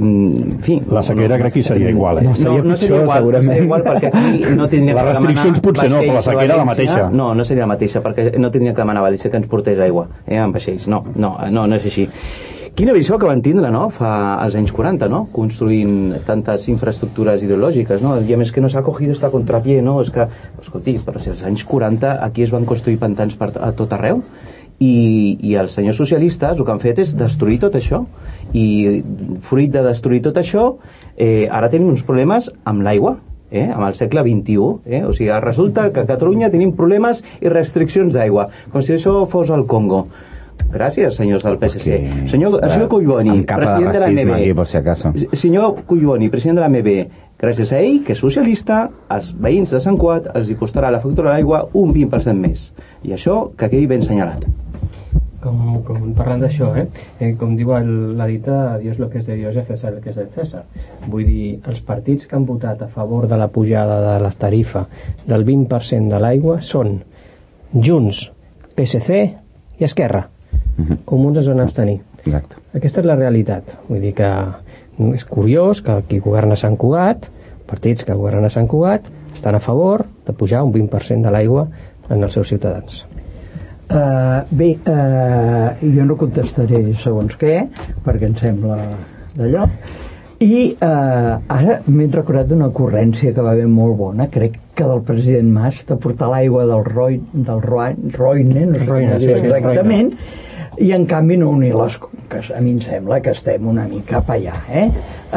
en fi...
La sequera no, crec que seria igual, eh?
No, seria no, no seria igual, segurament. No seria igual perquè aquí no tindria
les restriccions potser no, però la sequera la mateixa.
No, no seria la mateixa, perquè no tindria que demanar a València que ens portés aigua, eh, amb vaixells, no, no, no, no és així. Quina visió que van tindre, no?, fa als anys quaranta, no?, construint tantes infraestructures hidrològiques, no?, i a més que no s'ha cogido esta contrapié, no?, és que, escolti, però si als anys quaranta aquí es van construir pantans per a tot arreu, i, i els senyors socialistes el que han fet és destruir tot això, i fruit de destruir tot això, eh, ara tenim uns problemes amb l'aigua, eh, amb el segle vint-i-u, eh? O sigui, resulta que a Catalunya tenim problemes i restriccions d'aigua, com si això fos el Congo. Gràcies, senyors del P S C. Senyor, el senyor Collboni, president de l'A M B.
Por si acaso.
Senyor Collboni, president de l'A M B, gràcies a ell, que és socialista, als veïns de Sant Cugat els hi costarà la factura de l'aigua un vint per cent més. I això que quedi ben senyalat.
Com, com parlant d'això, eh? eh? Com diu el, la dita, Dios lo que es de Dios y César lo que es de César. Vull dir, els partits que han votat a favor de la pujada de la tarifa del vint per cent de l'aigua són Junts, P S C i Esquerra. Uh-huh. Comuns es van abstenir.
Exacte.
Aquesta és la realitat. Vull dir que és curiós que qui governa Sant Cugat, partits que governen a Sant Cugat, estan a favor de pujar un vint per cent de l'aigua en els seus ciutadans.
Uh, bé, uh, jo no contestaré segons què, perquè em sembla d'allò. I uh, ara m'he recordat d'una ocurrència que va haver molt bona, crec que del president Mas, de portar l'aigua del Roi, del Roi, Roine, no sé
Roine, sí,
exactament,
sí,
i en canvi no unir les conques. A mi em sembla que estem una mica cap allà, eh?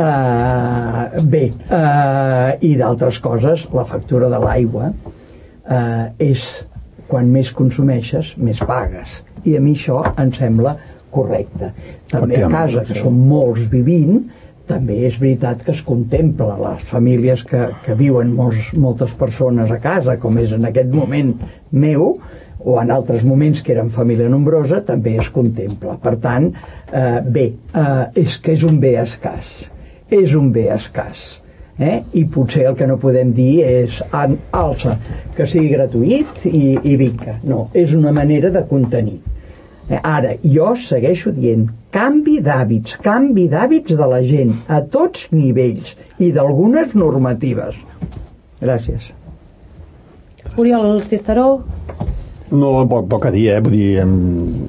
Uh, bé, uh, i d'altres coses, la factura de l'aigua uh, és quan més consumeixes, més pagues. I a mi això em sembla correcte. També a casa, que som molts vivint, també és veritat que es contempla les famílies que, que viuen molts, moltes persones a casa, com és en aquest moment meu, o en altres moments que eren família nombrosa, també es contempla. Per tant, eh, bé, eh, és que és un bé escàs. És un bé escàs. Eh? I potser el que no podem dir és alça, que sigui gratuït i, i vinga. No, és una manera de contenir. Eh? Ara, jo segueixo dient canvi d'hàbits, canvi d'hàbits de la gent a tots nivells i d'algunes normatives. Gràcies.
Oriol Cisteró.
No, poc, poc a dir, eh? Vull dir... Em...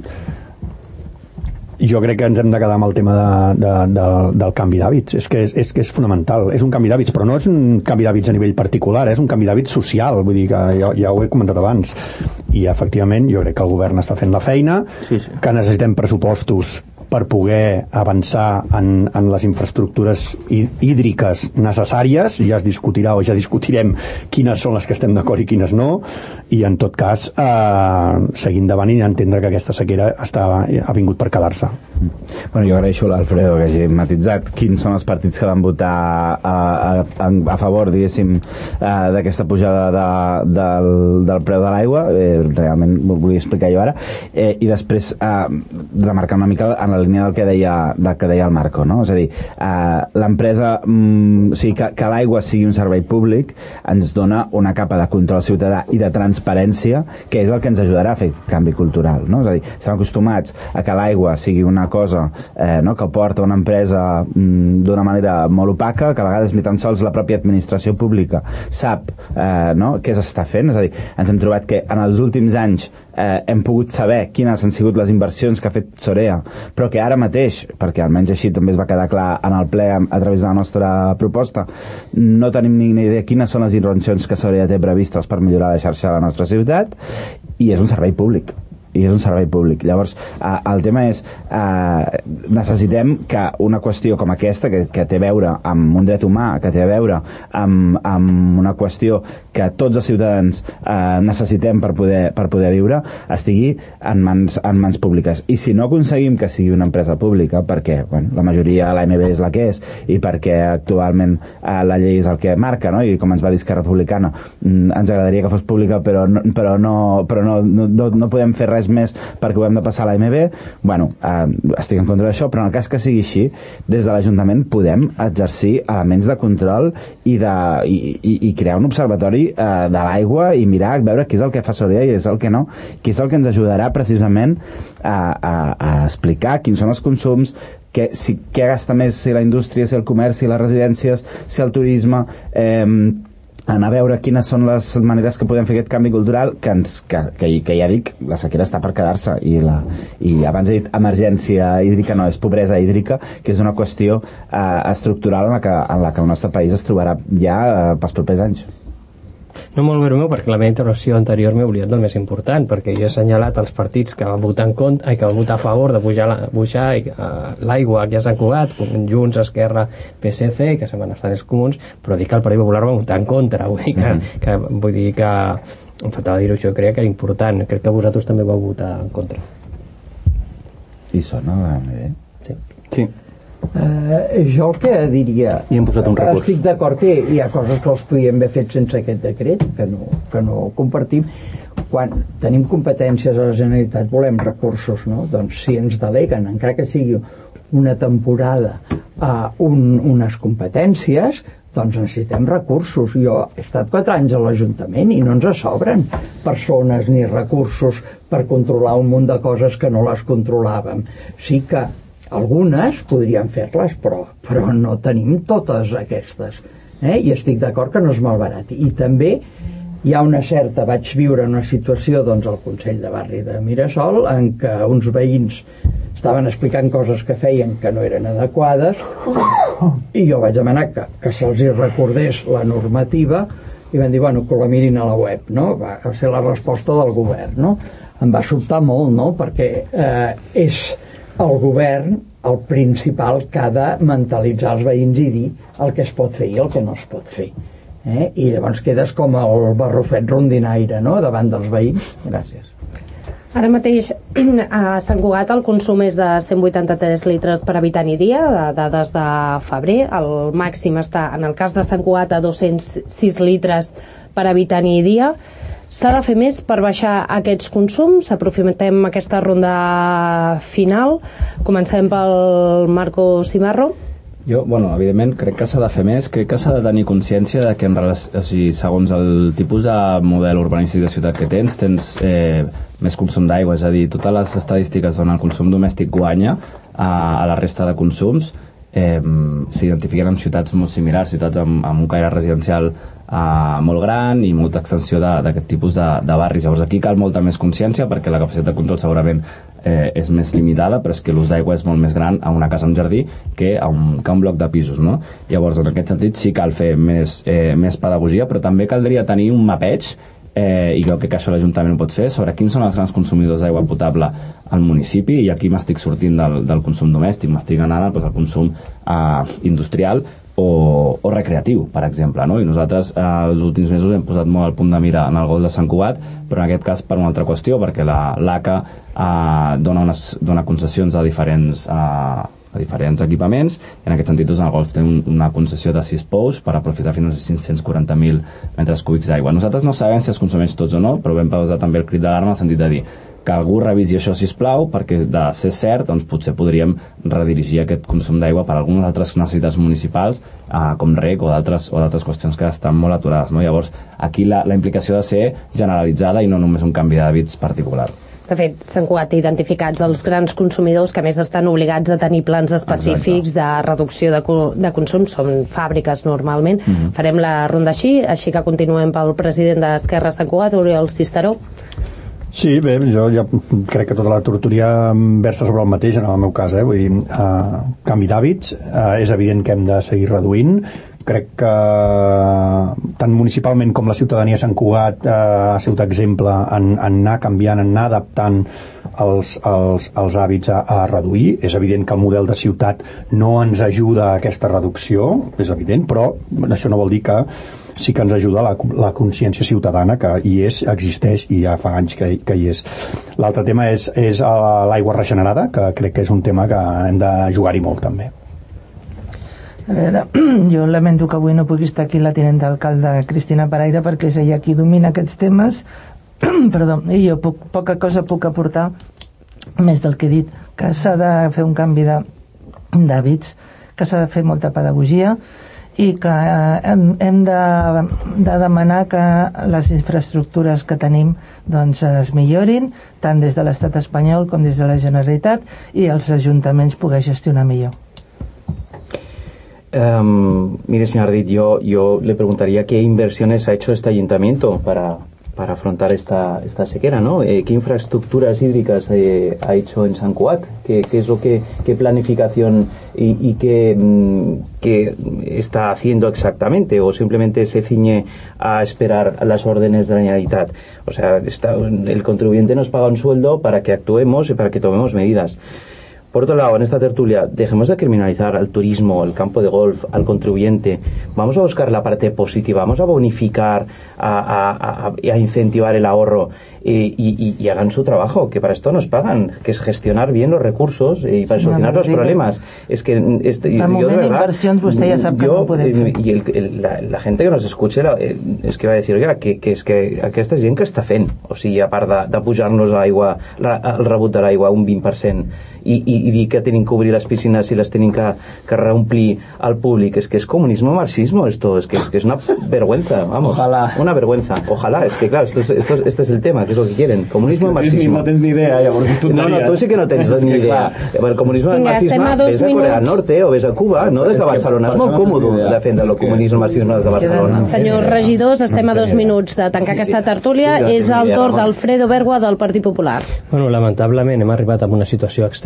Jo crec que ens hem de quedar amb el tema de, de, de, del canvi d'hàbits. És que és, és que és fonamental. És un canvi d'hàbits, però no és un canvi d'hàbits a nivell particular, és un canvi d'hàbits social. Vull dir que ja, ja ho he comentat abans. I, efectivament, jo crec que el govern està fent la feina, sí, sí. que necessitem pressupostos per poder avançar en, en les infraestructures hídriques necessàries. Ja es discutirà o ja discutirem quines són les que estem d'acord i quines no, i en tot cas eh, seguir endavant i entendre que aquesta sequera està, ha vingut per quedar-se.
Bueno, jo agraeixo a l'Alfredo que hagi matitzat quins són els partits que van votar a, a, a, a favor, diguéssim, d'aquesta pujada de, del, del preu de l'aigua. Eh, realment ho volia explicar jo ara, eh, i després eh, remarcar una mica en la línia del que deia, del que deia el Marco, no? És a dir, eh, l'empresa, mm, o sigui, que, que l'aigua sigui un servei públic ens dona una capa de control ciutadà i de transparència que és el que ens ajudarà a fer canvi cultural, no? És a dir, estem acostumats a que l'aigua sigui una cosa eh, no, que porta una empresa mm, d'una manera molt opaca, que a vegades ni tan sols la pròpia administració pública sap eh, no, què s'està fent. És a dir, ens hem trobat que en els últims anys eh, hem pogut saber quines han sigut les inversions que ha fet Sorea, però que ara mateix, perquè almenys així també es va quedar clar en el ple a, a través de la nostra proposta, no tenim ni idea quines són les inversions que Sorea té previstes per millorar la xarxa de la nostra ciutat, i és un servei públic. i és un servei públic. Llavors, eh, el tema és eh, necessitem que una qüestió com aquesta, que, que té a veure amb un dret humà, que té a veure amb, amb una qüestió que tots els ciutadans eh, necessitem per poder, per poder viure, estigui en mans, en mans públiques. I si no aconseguim que sigui una empresa pública, perquè bueno, la majoria de l'A M B és la que és, i perquè actualment eh, la llei és el que marca, no? I com ens va dir Esquerra Republicana, mm, ens agradaria que fos pública, però no, però no, però no, no, no podem fer res més perquè ho hem de passar a l'A M B. Bueno, eh, estic en contra d'això, però en el cas que sigui així, des de l'Ajuntament podem exercir elements de control i, de, i, i, i crear un observatori eh, de l'aigua i mirar, veure què és el que fa Sorea i és el que no, què és el que ens ajudarà precisament a, a, a explicar quins són els consums, que, si, què gasta més, si la indústria, si el comerç, si les residències, si el turisme, eh, anar a veure quines són les maneres que podem fer aquest canvi cultural, que, ens, que, que, que ja dic, la sequera està per quedar-se, i, la, i abans he dit emergència hídrica, no, és pobresa hídrica, que és una qüestió eh, estructural en la, que, en la que el nostre país es trobarà ja eh, pels propers anys.
No molt bé, meu, perquè la meva intervenció anterior m'he oblidat del més important, perquè jo he assenyalat els partits que van votar en contra, que van votar a favor de pujar, la, pujar l'aigua aquí a Sant Cugat, Junts, Esquerra, P S C, que se'n van estar els comuns, però dic que el Partit Popular va votar en contra, vull dir que, mm-hmm. que, vull dir que em faltava dir-ho, això creia que era important, crec que vosaltres també vau votar en contra.
I sona bé?
Sí.
Sí.
Uh, jo el que diria,
I hem posat un recurs.
Estic d'acord que hi ha coses que els podíem haver fet sense aquest decret, que no, que no compartim. Quan tenim competències a la Generalitat volem recursos, no? Doncs si ens deleguen, encara que sigui una temporada, uh, un, unes competències, doncs necessitem recursos. Jo he estat quatre anys a l'Ajuntament i no ens sobren persones ni recursos per controlar un munt de coses que no les controlàvem. Sí que algunes podríem fer-les, però, però no tenim totes aquestes. Eh? I estic d'acord que no es malbarati. I també hi ha una certa... Vaig viure una situació doncs, al Consell de Barri de Mirasol en què uns veïns estaven explicant coses que feien que no eren adequades i jo vaig demanar que, que se'ls recordés la normativa i van dir, bueno, que la mirin a la web, no? Va ser la resposta del govern, no? Em va sobtar molt, no? Perquè eh, és el govern el principal que ha de mentalitzar els veïns i dir el que es pot fer i el que no es pot fer. Eh? I llavors quedes com el barrufet rondinaire, no?, davant dels veïns. Gràcies.
Ara mateix A Sant Cugat el consum és de cent vuitanta-tres litres per habitant i dia, de dades de febrer. El màxim està, en el cas de Sant Cugat, a dos-cents sis litres per habitant i dia. S'ha de fer més per baixar aquests consums. Aprofitem aquesta ronda final. Comencem pel Marco Cimarro.
Jo, bueno, evidentment, crec que s'ha de fer més, crec que s'ha de tenir consciència de que en relació, o sigui, segons el tipus de model urbanístic de ciutat que tens, tens eh, més consum d'aigua, és a dir, totes les estadístiques on el consum domèstic guanya a, a la resta de consums eh, s'identifiquen en ciutats molt similars, ciutats amb, amb un caire residencial eh, molt gran i molta extensió d'aquest tipus de, de barris. Llavors aquí cal molta més consciència perquè la capacitat de control segurament Eh, és més limitada, però és que l'ús d'aigua és molt més gran a una casa amb jardí que a un, que a un bloc de pisos, no? Llavors, en aquest sentit, sí cal fer més, eh, més pedagogia, però també caldria tenir un mapeig, eh, i jo crec que això l'Ajuntament ho pot fer, sobre quins són els grans consumidors d'aigua potable al municipi, i aquí m'estic sortint del, del consum domèstic, m'estic anant doncs, al consum eh, industrial o, o recreatiu, per exemple, no? I nosaltres eh, els últims mesos hem posat molt al punt de mira en el Golf de Sant Cugat, però en aquest cas per una altra qüestió, perquè la l'A C A eh, dona, unes, dona concessions a diferents, eh, a diferents equipaments, i en aquest sentit doncs, el Golf té un, una concessió de sis pous per aprofitar fins a cinc-cents quaranta mil metres cúbics d'aigua. Nosaltres no sabem si es consumeix tots o no, però vam posar també el crit d'alarma en el sentit de dir que algú revisi això, sisplau, perquè de ser cert, doncs potser podríem redirigir aquest consum d'aigua per a algunes altres necessitats municipals, eh, com rec o d'altres o d'altres qüestions que estan molt aturades, no? Llavors, aquí la, la implicació ha de ser generalitzada i no només un canvi d'hàbits particular.
De fet, Sant Cugat té identificats els grans consumidors que a més estan obligats a tenir plans específics Exacte. de reducció de, de consum, són fàbriques normalment. Mm-hmm. Farem la ronda així, així que continuem pel president d'Esquerra Sant Cugat, Oriol Cisteró.
Sí, bé, jo ja crec que tota la tertúlia versa sobre el mateix en el meu cas, eh? Vull dir, eh, canvi d'hàbits, eh, és evident que hem de seguir reduint. Crec que tant municipalment com la ciutadania de Sant Cugat eh, ha sigut exemple en, en anar canviant, en anar adaptant els, els, els hàbits a, a reduir. És evident que el model de ciutat no ens ajuda a aquesta reducció, és evident, però això no vol dir que sí que ens ajuda la, la consciència ciutadana, que hi és, existeix i ja fa anys que, que hi és. L'altre tema és, és l'aigua regenerada, que crec que és un tema que hem de jugar-hi molt també.
A veure, jo lamento que avui no pugui estar aquí la tinenta alcalde Cristina Paraire, perquè és ella qui domina aquests temes perdó, i jo poc, poca cosa puc aportar més del que he dit, que s'ha de fer un canvi d'hàbits, que s'ha de fer molta pedagogia i que hem, hem de, de demanar que les infraestructures que tenim doncs es millorin, tant des de l'estat espanyol com des de la Generalitat, i els ajuntaments poder gestionar millor.
Um, mire, señor Ardit, yo, yo le preguntaría qué inversiones ha hecho este ayuntamiento para, para afrontar esta, esta sequera, ¿no? Eh, ¿Qué infraestructuras hídricas eh, ha hecho en Sant Cugat? ¿Qué, qué es lo que, qué planificación y, y qué, qué está haciendo exactamente? ¿O simplemente se ciñe a esperar las órdenes de la Generalitat? O sea, está, el contribuyente nos paga un sueldo para que actuemos y para que tomemos medidas. Por otro lado, en esta tertulia, dejemos de criminalizar al turismo, al campo de golf, al contribuyente. Vamos a buscar la parte positiva, vamos a bonificar, a, a, a, a incentivar el ahorro y, y, y hagan su trabajo, que para esto nos pagan, que es gestionar bien los recursos y para solucionar los problemas. Es que este, yo de verdad, yo, y el, el, la, la gente que nos escuche la, es que va a decir, oiga, que, que és que aquesta gent que està fent, o sigui, a part de, de pujar-nos l'aigua, el rebut de l'aigua un vint per cent, i, i, i dir que tenim que obrir les piscines i les tenim que, que reomplir al públic, es que es comunismo marxismo esto, es que es, que es una vergüenza, vamos, ojalá. Una vergüenza, ojalá, es que claro, esto es, esto es, este es el tema, que es lo que quieren, comunismo marxismo.
No tens ni idea, llavors tu
no, no, tu sí que no tens ni idea. El comunismo marxisme, ves a Corea del Norte o ves a Cuba, no des de Barcelona, és molt còmode defendre el comunisme marxisme des de Barcelona.
Senyors regidors, estem a dos minuts de tancar aquesta tertúlia, és el torn d'Alfredo Bergua del Partit Popular.
Bueno, lamentablement hem arribat a una situació extrema per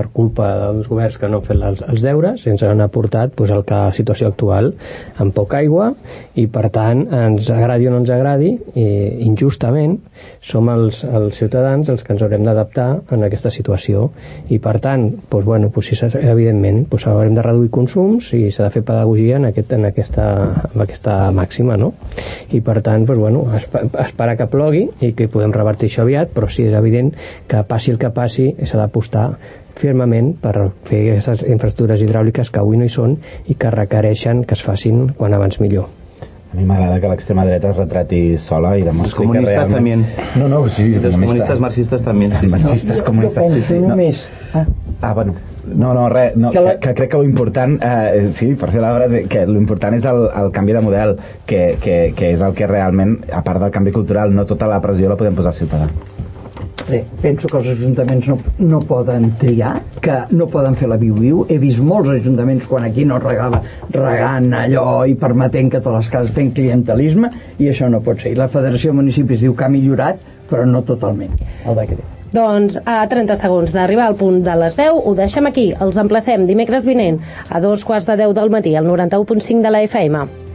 per culpa dels governs que no han fet els, els deures, ens han aportat pues, el que la situació actual, amb poca aigua, i per tant, ens agradi o no ens agradi, eh, injustament, som els, els ciutadans els que ens haurem d'adaptar en aquesta situació, i per tant, pues, bueno, pues, si evidentment, pues, haurem de reduir consums i s'ha de fer pedagogia en, aquest, en, aquesta, en aquesta màxima, no? I per tant, pues, bueno, esperar que plogui i que podem revertir això aviat, però sí, és evident que passi el que passi s'ha d'apostar firmament per fer aquestes infraestructures hidràuliques que avui no hi són i que requereixen que es facin quan abans millor.
A mi m'agrada que l'extrema dreta es retrati sola i demostri que realment...
Los comunistas también.
No, no, sí.
Los comunistas marxistas también. Sí,
marxistes,
no,
comunistes.
Jo penso
sí, sí,
només...
No. Ah. ah, bueno. No, no, res. No, que, la... que, que crec que l'important... Eh, sí, per fer la frase, que l'important és el, el canvi de model, que, que, que és el que realment, a part del canvi cultural, no tota la pressió la podem posar al ciutadà.
Bé, penso que els ajuntaments no, no poden triar, que no poden fer la viu-viu. He vist molts ajuntaments quan aquí no regava, regant allò i permetent que totes les cases fent clientelisme, i això no pot ser. I la Federació de Municipis diu que ha millorat, però no totalment, el decret.
Doncs a trenta segons d'arribar al punt de les deu ho deixem aquí. Els emplacem dimecres vinent a dos quarts de deu del matí al noranta-u punt cinc de la F M.